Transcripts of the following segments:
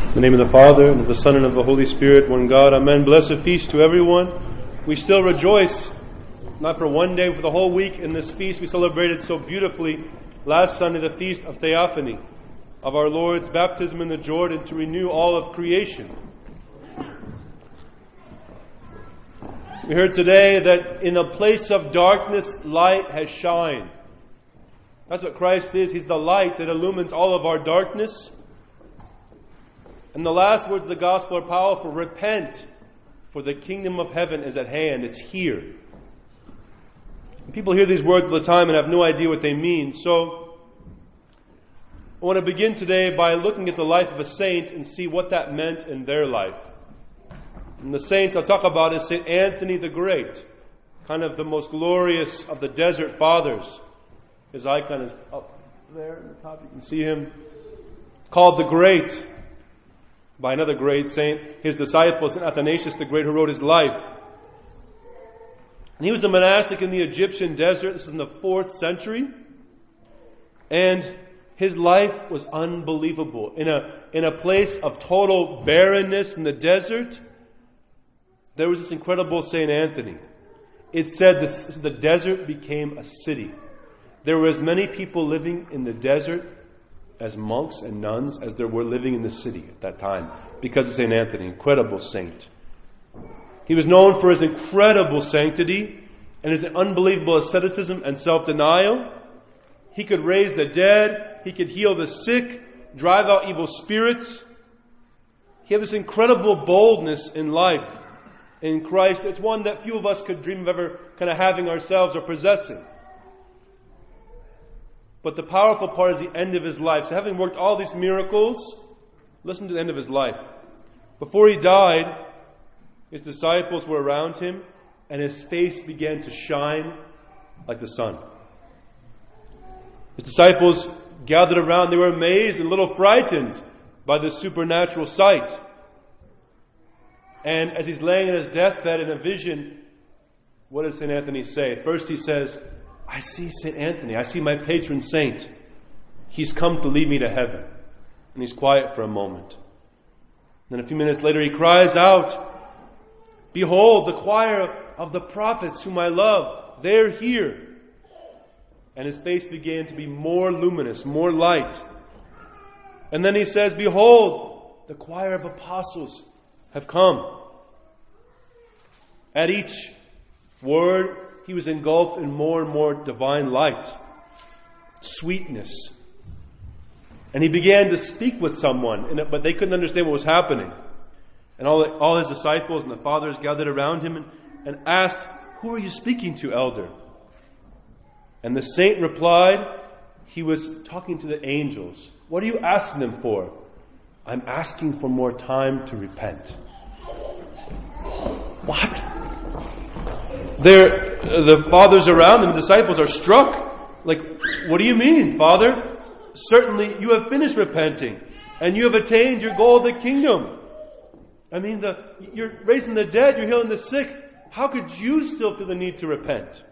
In the name of the Father, and of the Son, and of the Holy Spirit, one God. Amen. Blessed feast to everyone. We still rejoice, not for one day, for the whole week in this feast we celebrated so beautifully last Sunday, the Feast of Theophany, of our Lord's baptism in the Jordan to renew all of creation. We heard today that in a place of darkness, light has shined. That's what Christ is. He's the light that illumines all of our darkness. And the last words of the gospel are powerful. Repent, for the kingdom of heaven is at hand. It's here. And people hear these words all the time and have no idea what they mean. So, I want to begin today by looking at the life of a saint and see what that meant in their life. And the saint I'll talk about is St. Anthony the Great, kind of the most glorious of the desert fathers. His icon is up there in the top. You can see him. Called the Great by another great saint, his disciple, St. Athanasius the Great, who wrote his life. And he was a monastic in the Egyptian desert. This is in the 4th century. And his life was unbelievable. In a place of total barrenness in the desert, there was this incredible St. Anthony. It said the desert became a city. There were as many people living in the desert as monks and nuns as there were living in the city at that time, because of St. Anthony, incredible saint. He was known for his incredible sanctity and his unbelievable asceticism and self-denial. He could raise the dead, he could heal the sick, drive out evil spirits. He had this incredible boldness in life in Christ. It's one that few of us could dream of ever kind of having ourselves or possessing. But the powerful part is the end of his life. So having worked all these miracles, listen to the end of his life. Before he died, his disciples were around him, and his face began to shine like the sun. His disciples gathered around. They were amazed and a little frightened by this supernatural sight. And as he's laying in his deathbed in a vision, what does St. Anthony say? First he says, I see St. Anthony. I see my patron saint. He's come to lead me to heaven. And he's quiet for a moment. Then a few minutes later he cries out, behold, the choir of the prophets whom I love, they're here. And his face began to be more luminous, more light. And then he says, behold, the choir of apostles have come. At each word, he was engulfed in more and more divine light, sweetness. And he began to speak with someone, but they couldn't understand what was happening. And all his disciples and the fathers gathered around him and asked, who are you speaking to, elder? And the saint replied, he was talking to the angels. What are you asking them for? I'm asking for more time to repent. What? The fathers around them, the disciples, are struck. Like, what do you mean, Father? Certainly you have finished repenting and you have attained your goal of the kingdom. I mean, you're raising the dead, you're healing the sick. How could you still feel the need to repent?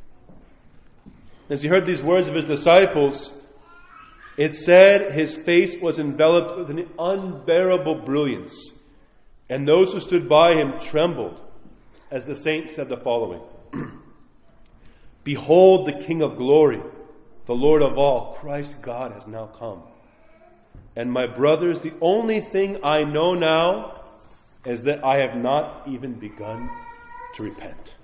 As he heard these words of his disciples, it said his face was enveloped with an unbearable brilliance, and those who stood by him trembled as the saint said the following, behold the King of glory, the Lord of all, Christ God has now come. And my brothers, the only thing I know now is that I have not even begun to repent.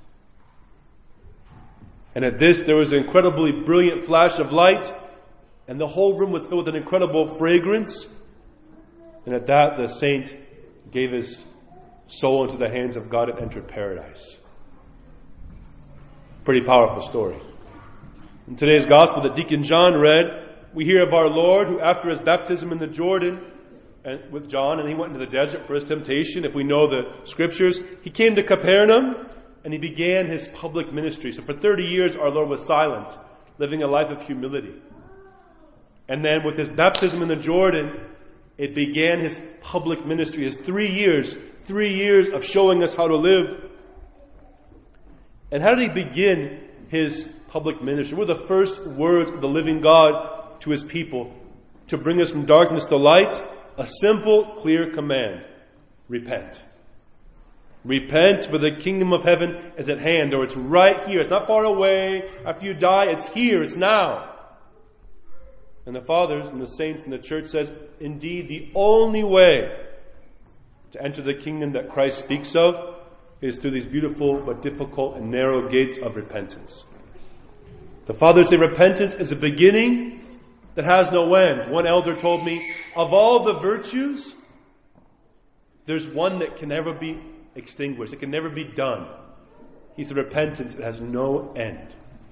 And at this there was an incredibly brilliant flash of light, and the whole room was filled with an incredible fragrance. And at that the saint gave his soul into the hands of God and entered paradise. Pretty powerful story. In today's gospel that Deacon John read, we hear of our Lord who, after his baptism in the Jordan and with John, and he went into the desert for his temptation, if we know the scriptures, he came to Capernaum and he began his public ministry. So for 30 years our Lord was silent, living a life of humility. And then with his baptism in the Jordan, it began his public ministry, his 3 years of showing us how to live. And how did he begin his public ministry? What were the first words of the living God to his people? To bring us from darkness to light A simple, clear command. Repent. Repent, for the kingdom of heaven is at hand, or it's right here. It's not far away. After you die, it's here. It's now. And the fathers and the saints in the church says, indeed, the only way to enter the kingdom that Christ speaks of is through these beautiful but difficult and narrow gates of repentance. The fathers say repentance is a beginning that has no end. One elder told me, of all the virtues, there's one that can never be extinguished. It can never be done. He said repentance that has no end.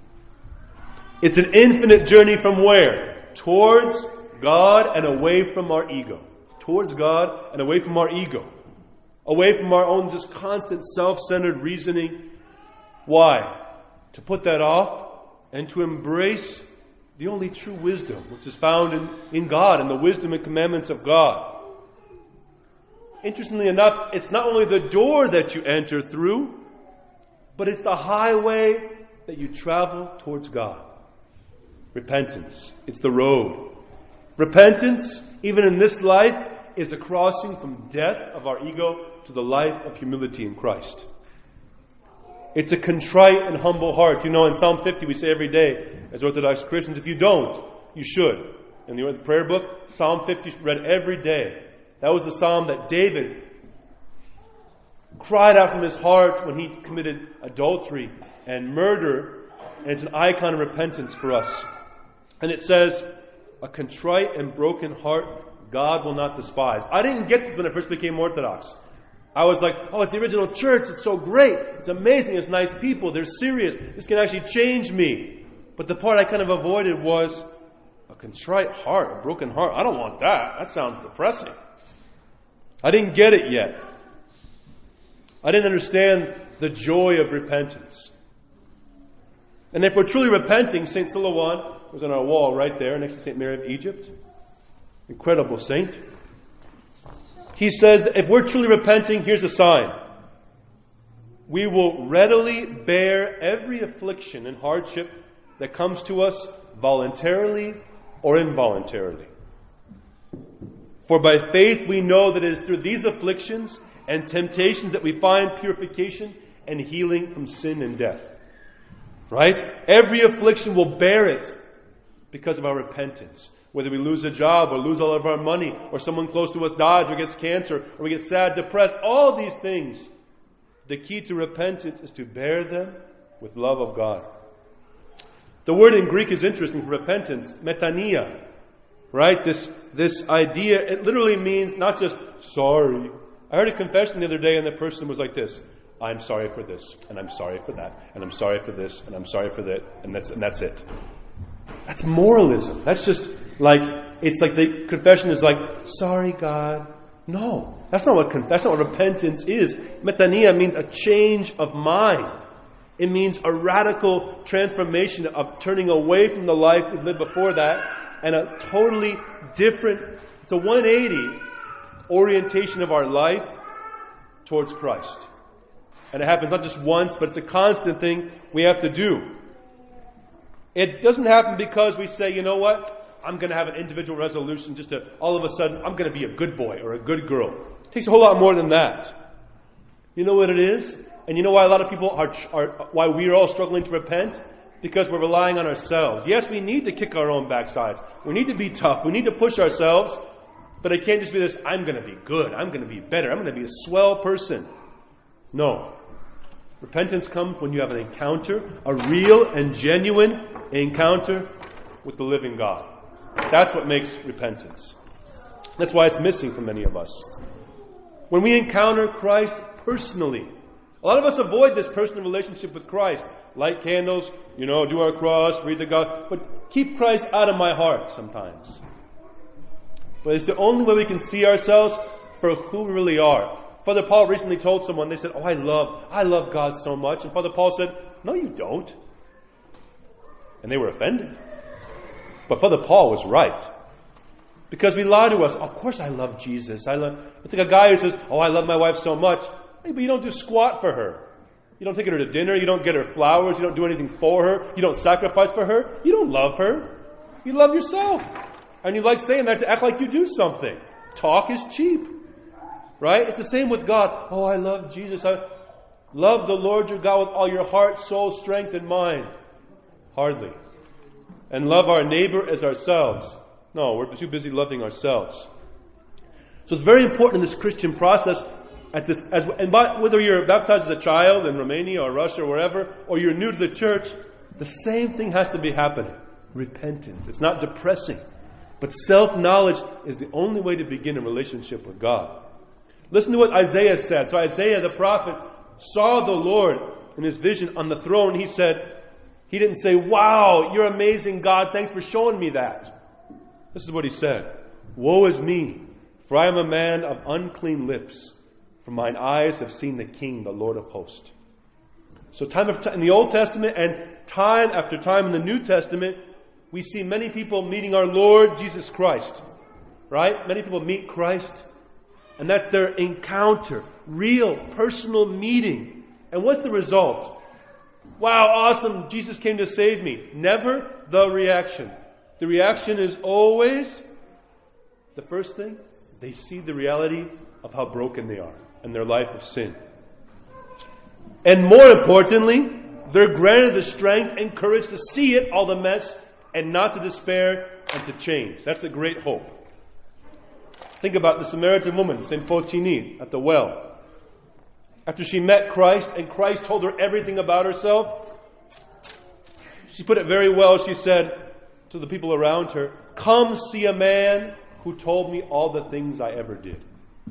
It's an infinite journey from where? Towards God and away from our ego. Towards God and away from our ego. Away from our own just constant self-centered reasoning. Why? To put that off and to embrace the only true wisdom which is found in God and the wisdom and commandments of God. Interestingly enough, it's not only the door that you enter through, but it's the highway that you travel towards God. Repentance. It's the road. Repentance, even in this life, is a crossing from death of our ego to the life of humility in Christ. It's a contrite and humble heart. You know, in Psalm 50 we say every day, as Orthodox Christians, if you don't, you should. In the prayer book, Psalm 50 is read every day. That was the psalm that David cried out from his heart when he committed adultery and murder. And it's an icon of repentance for us. And it says, a contrite and broken heart God will not despise. I didn't get this when I first became Orthodox. I was like, oh, it's the original church. It's so great. It's amazing. It's nice people. They're serious. This can actually change me. But the part I kind of avoided was a contrite heart, a broken heart. I don't want that. That sounds depressing. I didn't get it yet. I didn't understand the joy of repentance. And if we're truly repenting, St. Silouan was on our wall right there next to St. Mary of Egypt. Incredible saint. He says that if we're truly repenting, here's a sign. We will readily bear every affliction and hardship that comes to us voluntarily or involuntarily. For by faith we know that it is through these afflictions and temptations that we find purification and healing from sin and death. Right? Every affliction will bear it because of our repentance. Whether we lose a job or lose all of our money or someone close to us dies or gets cancer or we get sad, depressed, all these things. The key to repentance is to bear them with love of God. The word in Greek is interesting for repentance, metanoia. Right? This idea, it literally means not just sorry. I heard a confession the other day and the person was like this. I'm sorry for this, and I'm sorry for that, and I'm sorry for this, and I'm sorry for that, and that's it. That's moralism. That's just like, it's like the confession is like, sorry God. No, that's not what repentance is. Metanoia means a change of mind. It means a radical transformation of turning away from the life we lived before that and a totally different, it's a 180 orientation of our life towards Christ. And it happens not just once, but it's a constant thing we have to do. It doesn't happen because we say, you know what? I'm going to have an individual resolution just to, all of a sudden, I'm going to be a good boy or a good girl. It takes a whole lot more than that. You know what it is? And you know why a lot of people why we are all struggling to repent? Because we're relying on ourselves. Yes, we need to kick our own backsides. We need to be tough. We need to push ourselves. But it can't just be this, I'm going to be good. I'm going to be better. I'm going to be a swell person. No. Repentance comes when you have an encounter, a real and genuine encounter with the living God. That's what makes repentance. That's why it's missing for many of us. When we encounter Christ personally, a lot of us avoid this personal relationship with Christ. Light candles, do our cross, read the God, but keep Christ out of my heart sometimes. But it's the only way we can see ourselves for who we really are. Father Paul recently told someone, they said, I love God so much. And Father Paul said, no, you don't. And they were offended. But Father Paul was right. Because we lie to us, of course I love Jesus. It's like a guy who says, I love my wife so much. Hey, but you don't do squat for her. You don't take her to dinner. You don't get her flowers. You don't do anything for her. You don't sacrifice for her. You don't love her. You love yourself. And you like saying that to act like you do something. talk is cheap. Right? It's the same with God. Oh, I love Jesus. I love the Lord your God with all your heart, soul, strength, and mind. Hardly. And love our neighbor as ourselves. No, we're too busy loving ourselves. So it's very important in this Christian process, whether you're baptized as a child in Romania or Russia or wherever, or you're new to the church, the same thing has to be happening. Repentance. It's not depressing. But self-knowledge is the only way to begin a relationship with God. Listen to what Isaiah said. So Isaiah the prophet saw the Lord in his vision on the throne. He didn't say, wow, you're amazing, God. Thanks for showing me that. This is what he said. Woe is me, for I am a man of unclean lips. For mine eyes have seen the King, the Lord of hosts. So in the Old Testament and time after time in the New Testament, we see many people meeting our Lord Jesus Christ. Right? Many people meet Christ. And that's their encounter. Real, personal meeting. And what's the result? Wow, awesome, Jesus came to save me. Never the reaction. The reaction is always, the first thing, they see the reality of how broken they are and their life of sin. And more importantly, they're granted the strength and courage to see it, all the mess, and not to despair and to change. That's a great hope. Think about the Samaritan woman, St. Faustine, at the well. After she met Christ and Christ told her everything about herself, she put it very well. She said to the people around her, come see a man who told me all the things I ever did.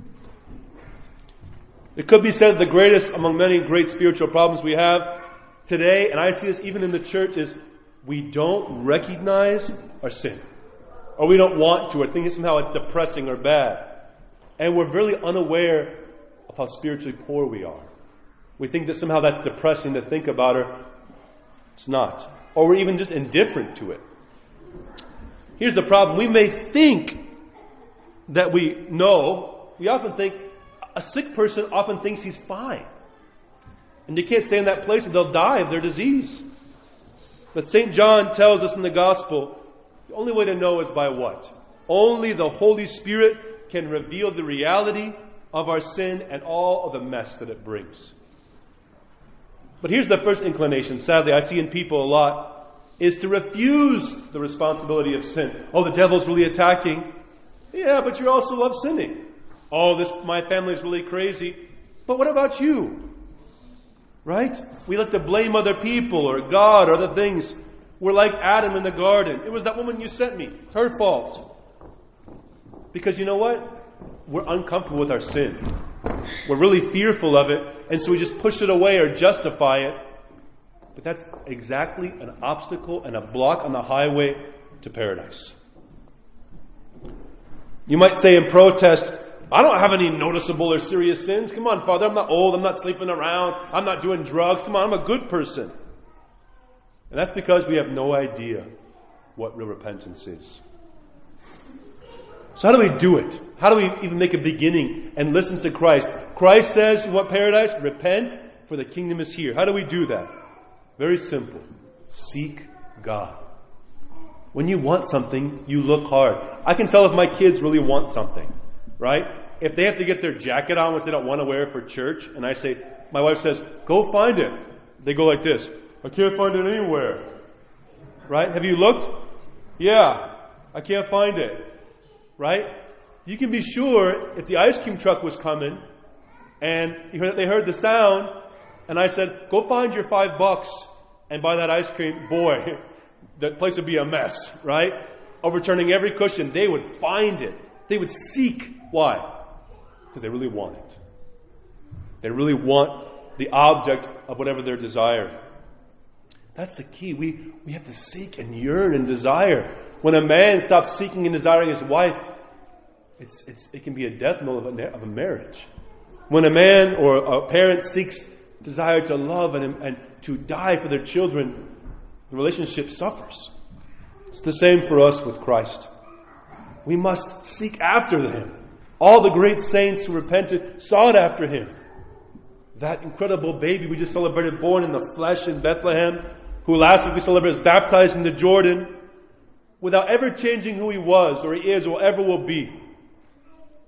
It could be said the greatest among many great spiritual problems we have today, and I see this even in the church, is we don't recognize our sin. Or we don't want to, or think somehow it's depressing or bad. And we're really unaware of how spiritually poor we are. We think that somehow that's depressing to think about, or it's not. Or we're even just indifferent to it. Here's the problem. We may think that we know. We often think, a sick person often thinks he's fine. And they can't stay in that place and they'll die of their disease. But St. John tells us in the Gospel, the only way to know is by what? Only the Holy Spirit can reveal the reality of our sin and all of the mess that it brings. But here's the first inclination, sadly, I see in people a lot, is to refuse the responsibility of sin. Oh, the devil's really attacking. Yeah, but you also love sinning. Oh, my family's really crazy. But what about you? Right? We like to blame other people or God or other things. We're like Adam in the garden. It was that woman you sent me. Her fault. Because you know what? We're uncomfortable with our sin. We're really fearful of it. And so we just push it away or justify it. But that's exactly an obstacle and a block on the highway to paradise. You might say in protest, I don't have any noticeable or serious sins. Come on, Father, I'm not old. I'm not sleeping around. I'm not doing drugs. Come on, I'm a good person. And that's because we have no idea what real repentance is. So how do we do it? How do we even make a beginning and listen to Christ? Christ says, you want paradise? Repent, for the kingdom is here. How do we do that? Very simple. Seek God. When you want something, you look hard. I can tell if my kids really want something, right? If they have to get their jacket on, which they don't want to wear for church, and my wife says, go find it. They go like this. I can't find it anywhere. Right? Have you looked? Yeah. I can't find it. Right? You can be sure if the ice cream truck was coming and they heard the sound and I said, go find your $5 and buy that ice cream, boy, the place would be a mess, right? Overturning every cushion. They would find it. They would seek. Why? Because they really want it. They really want the object of whatever they're desiring. That's the key. We have to seek and yearn and desire. When a man stops seeking and desiring his wife, it can be a death knell of a marriage. When a man or a parent seeks desire to love and to die for their children, the relationship suffers. It's the same for us with Christ. We must seek after Him. All the great saints who repented sought after Him. That incredible baby we just celebrated, born in the flesh in Bethlehem, who last week we celebrated, baptized in the Jordan, without ever changing who he was or he is or ever will be.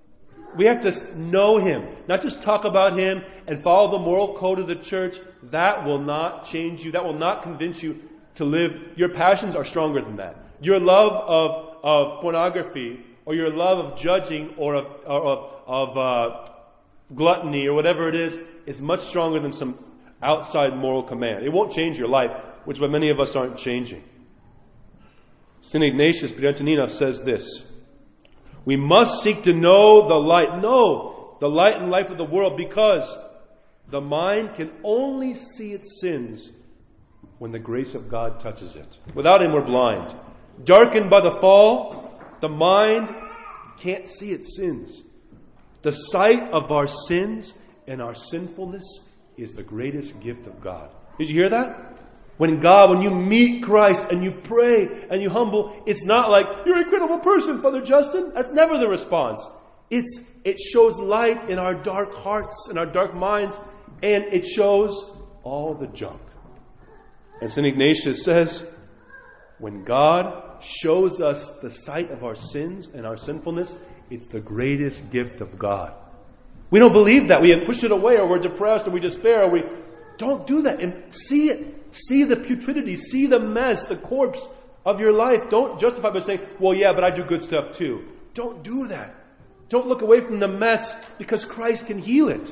We have to know Him, not just talk about Him and follow the moral code of the church. That will not change you. That will not convince you to live. Your passions are stronger than that. Your love of pornography, or your love of judging, or of gluttony, or whatever it is much stronger than some outside moral command. It won't change your life, which is why many of us aren't changing. St. Ignatius Briantonina says this: we must seek to know the light and life of the world, because the mind can only see its sins when the grace of God touches it. Without Him, we're blind. Darkened by the fall, the mind can't see its sins. The sight of our sins and our sinfulness is the greatest gift of God. Did you hear that? When you meet Christ and you pray and you humble, it's not like, you're an incredible person, Father Justin. That's never the response. It shows light in our dark hearts and our dark minds, and it shows all the junk. And St. Ignatius says, when God shows us the sight of our sins and our sinfulness, it's the greatest gift of God. We don't believe that. We have pushed it away, or we're depressed, or we despair, or we don't do that. And see it. See the putridity. See the mess, the corpse of your life. Don't justify by saying, well, yeah, but I do good stuff too. Don't do that. Don't look away from the mess, because Christ can heal it.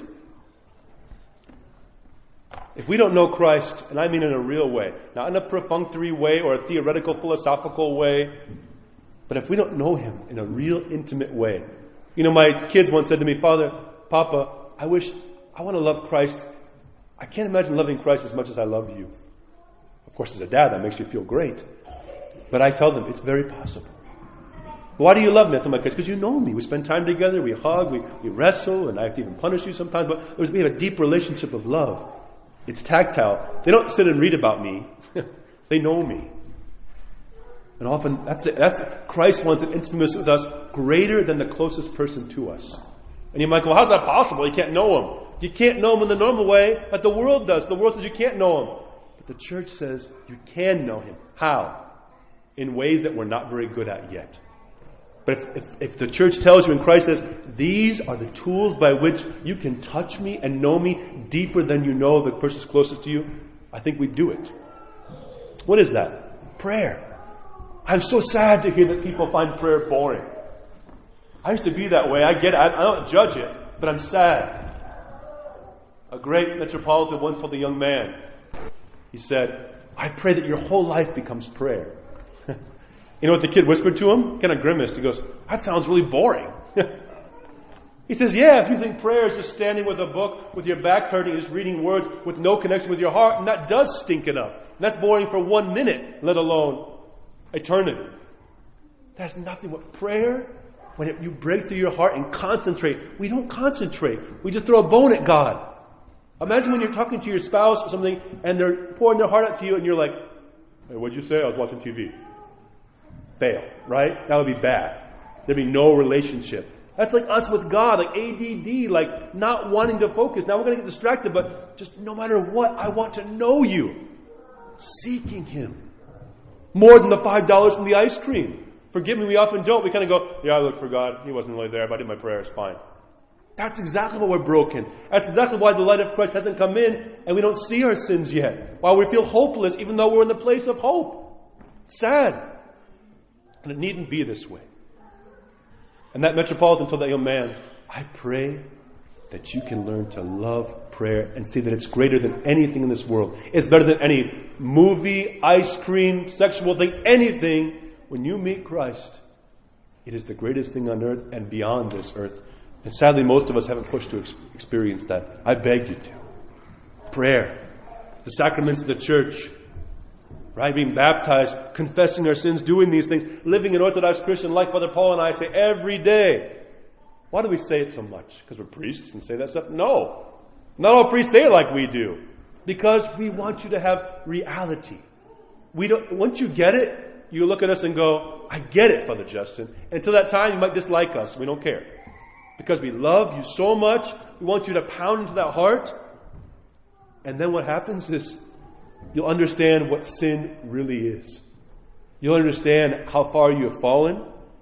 If we don't know Christ, and I mean in a real way, not in a perfunctory way or a theoretical, philosophical way, but if we don't know Him in a real, intimate way. My kids once said to me, Father, Papa, I want to love Christ. I can't imagine loving Christ as much as I love you. Of course, as a dad, that makes you feel great. But I tell them, it's very possible. Why do you love me? I tell my kids, because you know me. We spend time together, we hug, we wrestle, and I have to even punish you sometimes. But we have a deep relationship of love. It's tactile. They don't sit and read about me. They know me. And often, that's Christ wants an intimacy with us greater than the closest person to us. And you might go, how's that possible? You can't know Him. You can't know Him in the normal way that the world does. The world says you can't know Him. But the church says you can know Him. How? In ways that we're not very good at yet. But if the church tells you, and Christ says, these are the tools by which you can touch me and know me deeper than you know the person's closest to you, I think we do it. What is that? Prayer. I'm so sad to hear that people find prayer boring. I used to be that way. I get it. I don't judge it, but I'm sad. A great metropolitan once told a young man, he said, I pray that your whole life becomes prayer. You know what the kid whispered to him? Kind of grimaced. He goes, that sounds really boring. He says, yeah, if you think prayer is just standing with a book with your back hurting, just reading words with no connection with your heart, and that does stink it up. And that's boring for 1 minute, let alone eternity. That's nothing but prayer. When you break through your heart and concentrate. We don't concentrate. We just throw a bone at God. Imagine when you're talking to your spouse or something and they're pouring their heart out to you and you're like, hey, what'd you say? I was watching TV. Fail, right? That would be bad. There'd be no relationship. That's like us with God, like ADD, like not wanting to focus. Now we're going to get distracted, but just no matter what, I want to know you. Seeking Him. More than the $5 from the ice cream. Forgive me, we often don't. We kind of go, yeah, I looked for God. He wasn't really there, but I did my prayers. Fine. That's exactly why we're broken. That's exactly why the light of Christ hasn't come in and we don't see our sins yet. Why we feel hopeless even though we're in the place of hope. It's sad. And it needn't be this way. And that metropolitan told that young man, I pray that you can learn to love prayer and see that it's greater than anything in this world. It's better than any movie, ice cream, sexual thing, anything. When you meet Christ, it is the greatest thing on earth and beyond this earth. And sadly, most of us haven't pushed to experience that. I beg you to. Prayer, the sacraments of the church, right? Being baptized, confessing our sins, doing these things, living an Orthodox Christian life, Father Paul and I say every day. Why do we say it so much? Because we're priests and say that stuff? No. Not all priests say it like we do. Because we want you to have reality. Once you get it, you look at us and go, I get it, Father Justin. And until that time, you might dislike us. We don't care. Because we love you so much, we want you to pound into that heart. And then what happens is you'll understand what sin really is. You'll understand how far you have fallen.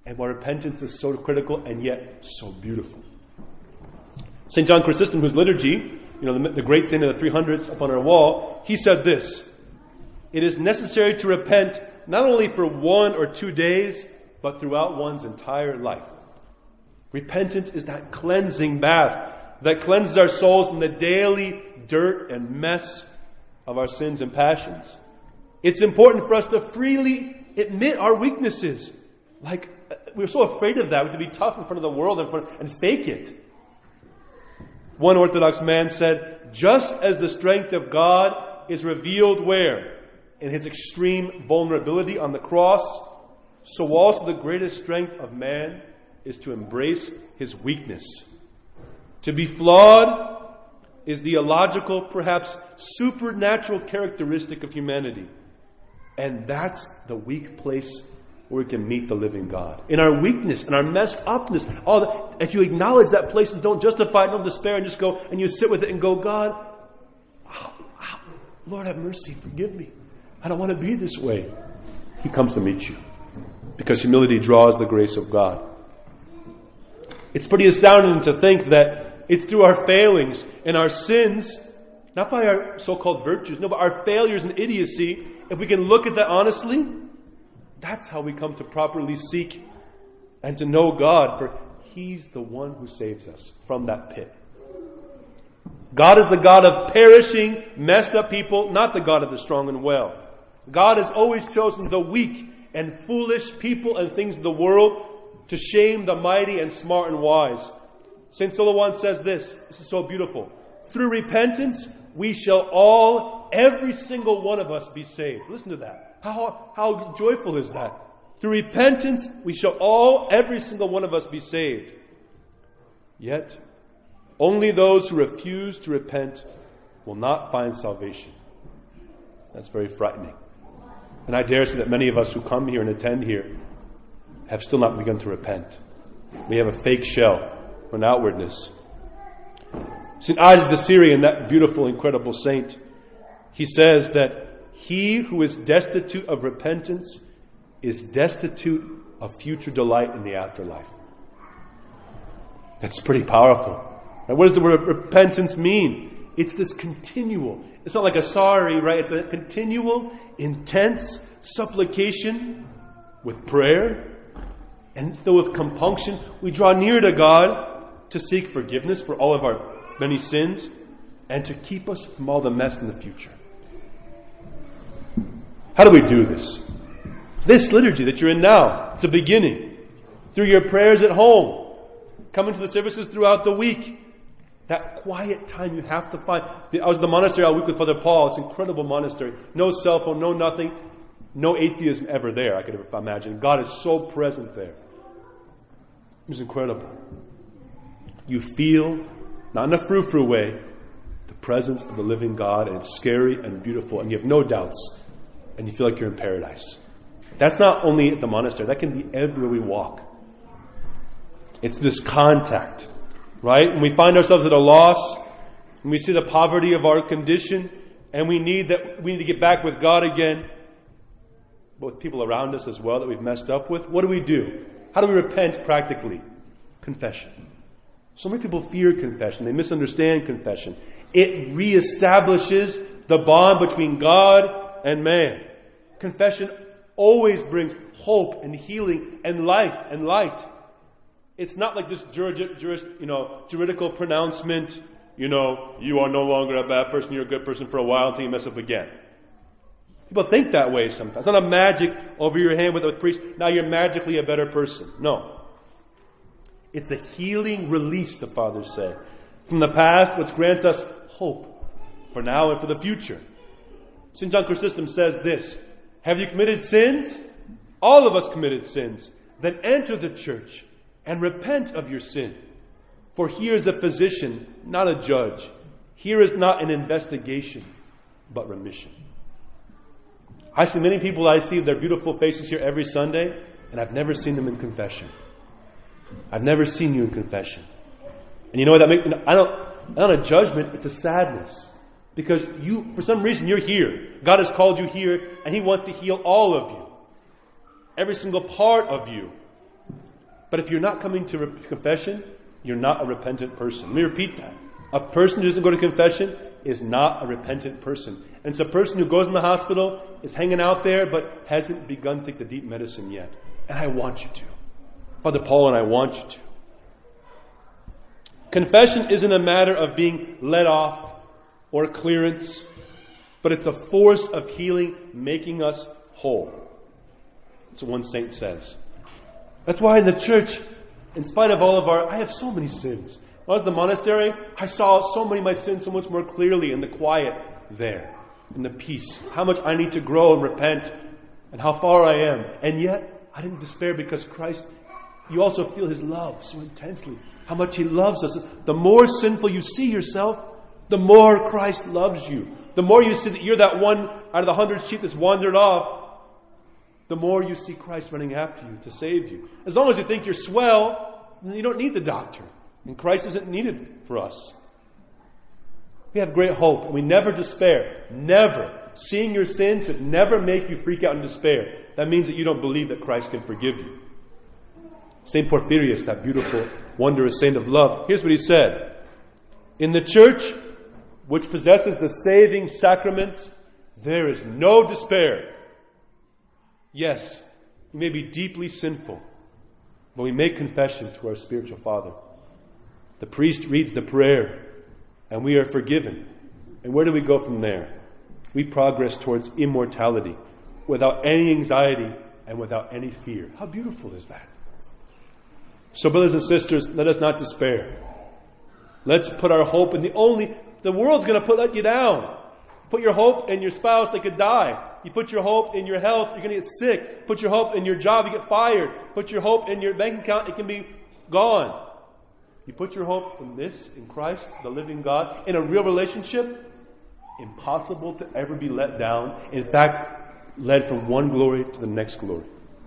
and why repentance is so critical and yet so beautiful. St. John Chrysostom, whose liturgy, the great saint of the 300s up on our wall, he said this: "It is necessary to repent not only for 1 or 2 days, but throughout one's entire life." Repentance is that cleansing bath that cleanses our souls from the daily dirt and mess of our sins and passions. It's important for us to freely admit our weaknesses. Like, we're so afraid of that. We have to be tough in front of the world and fake it. One Orthodox man said, "Just as the strength of God is revealed where? In His extreme vulnerability on the cross, so also the greatest strength of man is to embrace his weakness. To be flawed is the illogical, perhaps supernatural characteristic of humanity. And that's the weak place where we can meet the living God. In our weakness, in our messed upness, if you acknowledge that place and don't justify it, don't despair, and just go and you sit with it and go, God, Lord have mercy, forgive me. I don't want to be this way. He comes to meet you. Because humility draws the grace of God. It's pretty astounding to think that it's through our failings and our sins, not by our so-called virtues, no, but our failures and idiocy, if we can look at that honestly, that's how we come to properly seek and to know God, for He's the one who saves us from that pit. God is the God of perishing, messed up people, not the God of the strong and well. God has always chosen the weak and foolish people and things of the world to shame the mighty and smart and wise. St. Silouan says this is so beautiful. Through repentance, we shall all, every single one of us, be saved. Listen to that. How joyful is that? Through repentance, we shall all, every single one of us, be saved. Yet, only those who refuse to repent will not find salvation. That's very frightening. And I dare say that many of us who come here and attend here have still not begun to repent. We have a fake shell for an outwardness. St. Isaac the Syrian, that beautiful, incredible saint, he says that he who is destitute of repentance is destitute of future delight in the afterlife. That's pretty powerful. Now, what does the word repentance mean? It's this continual. It's not like a sorry, right? It's a continual, intense supplication with prayer and filled with compunction. We draw near to God to seek forgiveness for all of our many sins and to keep us from all the mess in the future. How do we do this? This liturgy that you're in now, it's a beginning. Through your prayers at home, coming to the services throughout the week, that quiet time you have to find. I was at the monastery all week with Father Paul. It's an incredible monastery. No cell phone, no nothing. No atheism ever there, I could ever imagine. God is so present there. It was incredible. You feel, not in a frou-frou way, the presence of the living God, and it's scary and beautiful, and you have no doubts, and you feel like you're in paradise. That's not only at the monastery, that can be everywhere we walk. It's this contact, right? When we find ourselves at a loss, when we see the poverty of our condition, and we need to get back with God again, but with people around us as well that we've messed up with, what do? How do we repent practically? Confession. So many people fear confession. They misunderstand confession. It reestablishes the bond between God and man. Confession always brings hope and healing and life and light. It's not like this juridical pronouncement, you are no longer a bad person, you're a good person for a while until you mess up again. People think that way sometimes. It's not a magic over your hand with a priest, now you're magically a better person. No. It's a healing release, the fathers say, from the past, which grants us hope for now and for the future. St. John Chrysostom says this: have you committed sins? All of us committed sins. Then enter the church and repent of your sin. For here is a physician, not a judge. Here is not an investigation, but remission. I see many people, I see their beautiful faces here every Sunday, and I've never seen them in confession. I've never seen you in confession. And you know what that makes? Not a judgment, it's a sadness. Because you, for some reason, you're here. God has called you here, and He wants to heal all of you. Every single part of you. But if you're not coming to confession, you're not a repentant person. Let me repeat that. A person who doesn't go to confession is not a repentant person. And it's a person who goes in the hospital, is hanging out there, but hasn't begun to take the deep medicine yet. And I want you to. Father Paul and I want you to. Confession isn't a matter of being let off or clearance, but it's the force of healing making us whole. That's what one saint says. That's why in the church, in spite of all of I have so many sins. When I was in the monastery, I saw so many of my sins so much more clearly in the quiet there, in the peace. How much I need to grow and repent, and how far I am. And yet, I didn't despair because Christ, you also feel His love so intensely. How much He loves us. The more sinful you see yourself, the more Christ loves you. The more you see that you're that one out of the 100 sheep that's wandered off, the more you see Christ running after you to save you. As long as you think you're swell, then you don't need the doctor. And Christ isn't needed for us. We have great hope, and we never despair. Never. Seeing your sins should never make you freak out in despair. That means that you don't believe that Christ can forgive you. St. Porphyrius, that beautiful, wondrous saint of love, here's what he said. In the church, which possesses the saving sacraments, there is no despair. Yes, we may be deeply sinful, but we make confession to our spiritual Father. The priest reads the prayer, and we are forgiven. And where do we go from there? We progress towards immortality without any anxiety and without any fear. How beautiful is that? So, brothers and sisters, let us not despair. Let's put our hope in the world's going to let you down. Put your hope in your spouse, they could die. You put your hope in your health, you're going to get sick. Put your hope in your job, you get fired. Put your hope in your bank account, it can be gone. You put your hope in this, in Christ, the living God, in a real relationship, impossible to ever be let down. In fact, led from one glory to the next glory.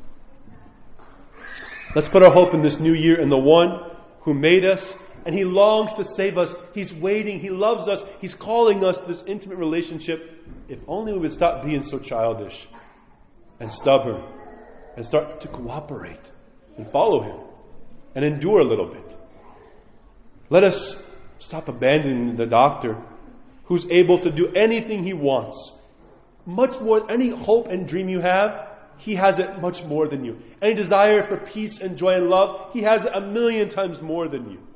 Let's put our hope in this new year in the one who made us, and He longs to save us. He's waiting. He loves us. He's calling us to this intimate relationship. If only we would stop being so childish and stubborn and start to cooperate and follow Him and endure a little bit. Let us stop abandoning the doctor who's able to do anything he wants. Much more, any hope and dream you have, He has it much more than you. Any desire for peace and joy and love, He has it 1,000,000 times more than you.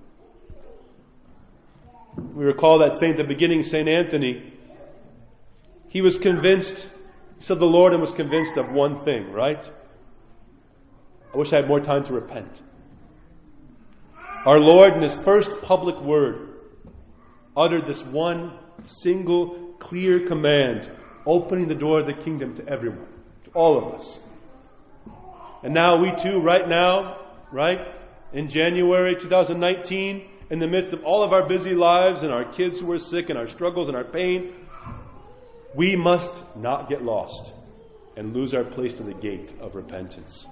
We recall that saint at the beginning, St. Anthony. He was convinced, he said the Lord and was convinced of one thing, right? I wish I had more time to repent. Our Lord, in His first public word, uttered this one single clear command, opening the door of the kingdom to everyone, to all of us. And now we too, right now, in January 2019, in the midst of all of our busy lives and our kids who are sick and our struggles and our pain, we must not get lost and lose our place to the gate of repentance.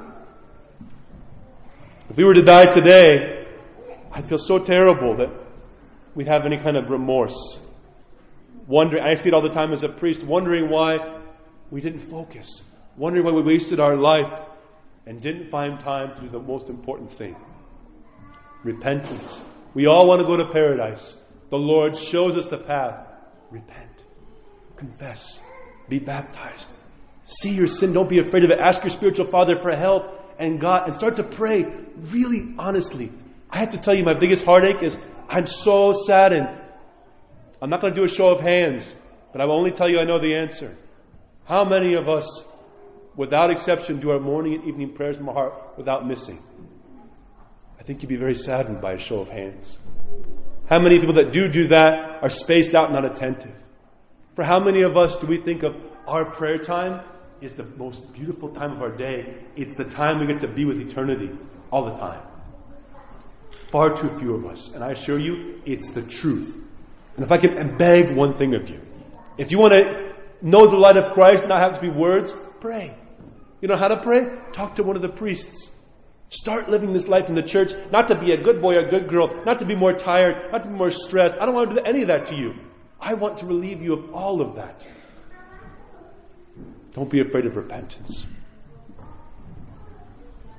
If we were to die today, I'd feel so terrible that we'd have any kind of remorse. I see it all the time as a priest, wondering why we didn't focus, wondering why we wasted our life and didn't find time to do the most important thing. Repentance. We all want to go to paradise. The Lord shows us the path. Repent. Confess. Be baptized. See your sin. Don't be afraid of it. Ask your spiritual father for help and God, and start to pray really honestly. I have to tell you, my biggest heartache is I'm so saddened. I'm not going to do a show of hands, but I will only tell you I know the answer. How many of us, without exception, do our morning and evening prayers from our heart without missing? I think you'd be very saddened by a show of hands. How many people that do that are spaced out and not attentive? For how many of us do we think of our prayer time is the most beautiful time of our day? It's the time we get to be with eternity all the time. Far too few of us. And I assure you, it's the truth. And if I can beg one thing of you, if you want to know the light of Christ, not have to be words, pray. You know how to pray? Talk to one of the priests. Start living this life in the church, not to be a good boy or a good girl, not to be more tired, not to be more stressed. I don't want to do any of that to you. I want to relieve you of all of that. Don't be afraid of repentance.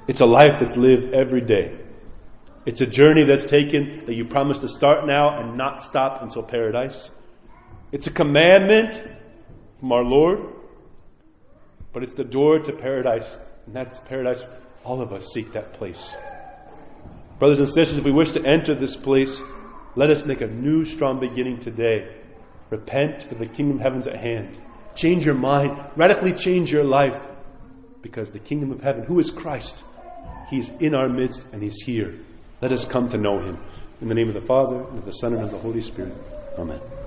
It's a life that's lived every day. It's a journey that's taken that you promise to start now and not stop until paradise. It's a commandment from our Lord, but it's the door to paradise. And that's paradise. All of us seek that place. Brothers and sisters, if we wish to enter this place, let us make a new strong beginning today. Repent, for the kingdom of heaven is at hand. Change your mind. Radically change your life. Because the kingdom of heaven, who is Christ? He's in our midst and He's here. Let us come to know Him. In the name of the Father, and of the Son, and of the Holy Spirit. Amen.